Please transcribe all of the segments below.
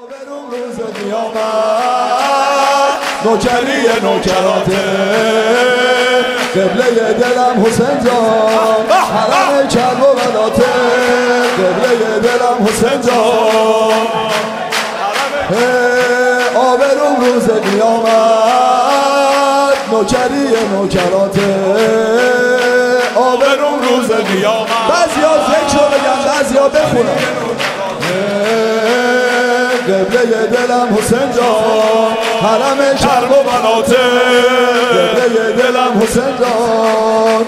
آبرون روز قیامت نوکری نوکراته قبله دلم حسین جان حرم کرب و بلاته قبله دلم حسین جان آبرون روز قیامت نوکری نوکراته آبرون روز قیامت بعضیا ذکر رو بگن بعضیا بخونن قبله دلم حسین جان حرم کرب و بلاته قبله دلم حسین جان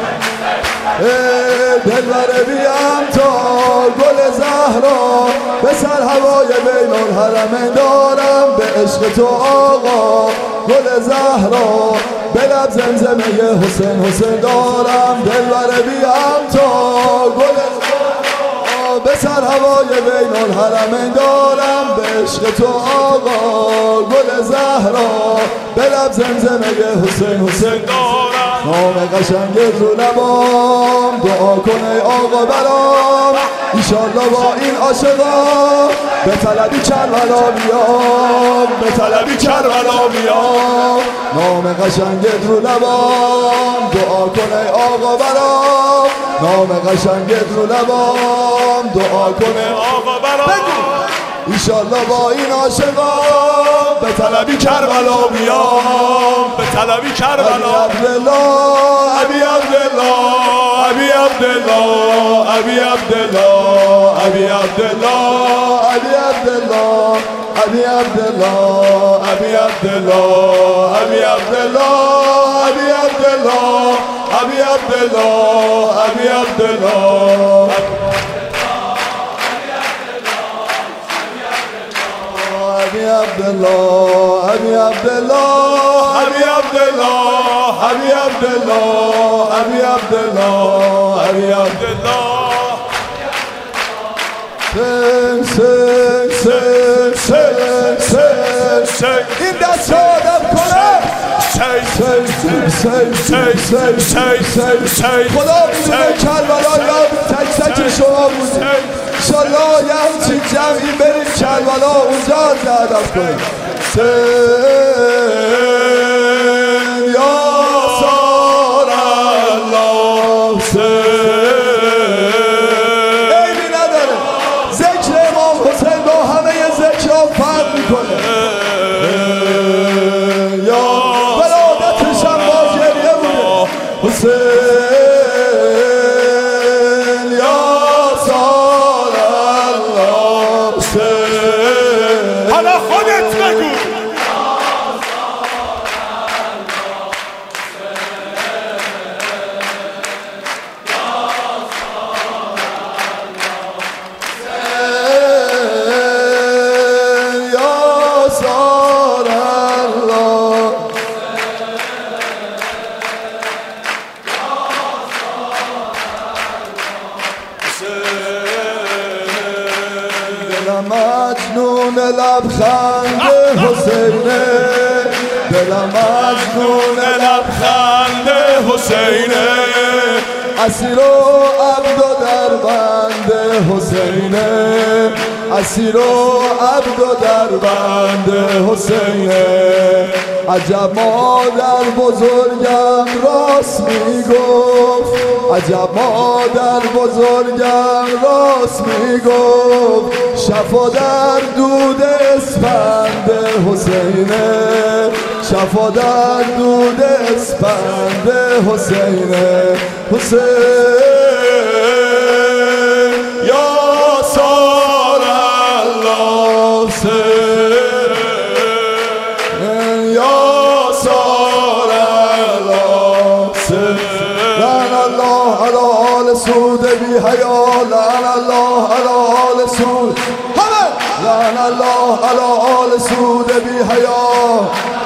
دلبر بیم تا گل زهرا به سر هوای بین الحرمین دارم به عشق تو آقا گل زهرا به لب زمزمه حسین حسین دارم دلبر بیم تا گل زهرا به سر هوای بین الحرمین دارم به عشق تو آقا گل زهرا به لب زمزمه حسین حسین دارم نام قشنگت رو لبام دعا کن ای آقا برام ایشالله با این عاشقا به طلبی کربلا بیام به طلبی کربلا بیام نام قشنگت رو لبام دعا کن ای آقا برام نام قشنگت رو لبام دعا کن ای آقا برام ایشالله با این عاشقا به طلبی کربلا بیام به طلبی کربلا ابی عبدالله ابی عبدالله ابی عبدالله ابی عبدالله ابی عبدالله ابی عبدالله ابی عبدالله ابی عبدالله ابی عبدالله ابی عبدالله ابی عبدالله ابي عبد الله ابي عبد الله ابي عبد الله ابي عبد الله ابي عبد الله ابي عبد الله این دست آدم کنه خدا میدونه کربلا یا تک تک شما بود انشالله یه همچین جمعی بریم کربلا اونجا زدم کنیم یا سار الله عیبی نداره ذکر امام حسین با همه ذکر ها فرق میکنه یا ولادتش هم با گریه بوده حسین حالا خودت بگو مجنون لبخند حسینه دلم مجنون لبخند حسینه اسیر و عبد و در بند حسینه اسیر و عبد و در بند حسینه عجب مادر بزرگم راست میگفت عجب مادر بزرگم راست میگفت شفا در دود اسپند حسینه شفا در دود اسپند حسینه حسین یا سار الله حسین یا سار الله حسین لعن الله علی آل سود بی حیا لعن الله علی آل سود لعن الله علی آل سود بی حیا